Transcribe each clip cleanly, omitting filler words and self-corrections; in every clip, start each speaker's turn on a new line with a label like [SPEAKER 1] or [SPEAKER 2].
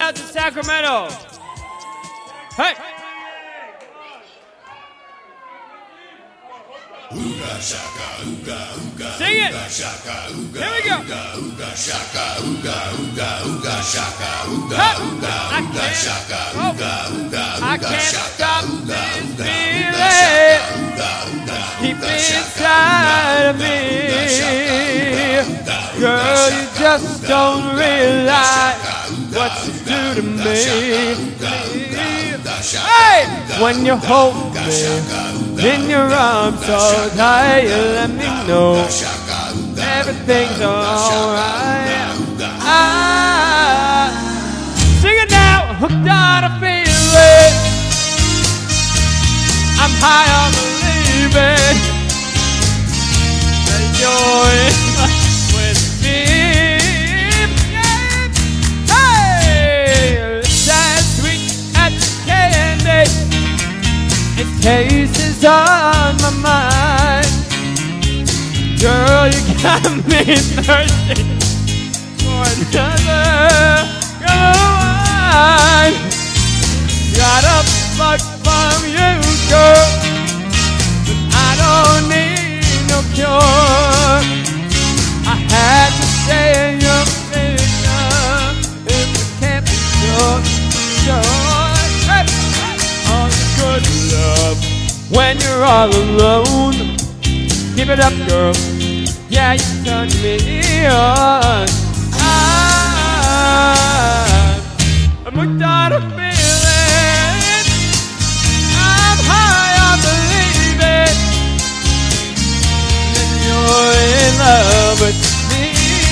[SPEAKER 1] out to Sacramento. Hey. Sing it. Here we go. I can't stop this feeling. Keep it inside of me. Girl, you just don't realize what you do to me. Hey! When you hold me in your arms so tight, you let me know everything's alright. Sing it now, hooked on a feeling. I'm high on believing that you're in love with me. Hey, it's as sweet as candy. Its taste is on my mind. Girl, you got me thirsty for another wine. Got a fuck from you, girl, but I don't need no cure. I had to say your picture if we can't be sure. Hey. All the good love when you're all alone. Keep it up, girl. Yeah, you turn me on. I'm hooked on a feeling. I'm high on believing that you're in love with me.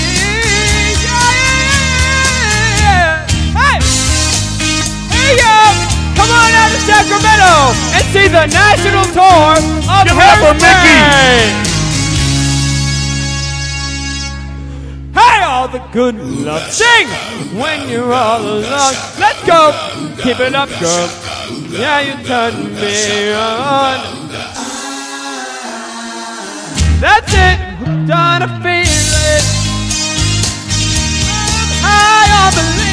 [SPEAKER 1] Yeah. Hey! Here you go! Come on out to Sacramento and see the national tour of Hairspray! Hey, all the good love. Sing! When you're all alone. Let's go! Keep it up, girl. Yeah, you turn me on. That's it! Hooked on a feeling. I'm high on belief.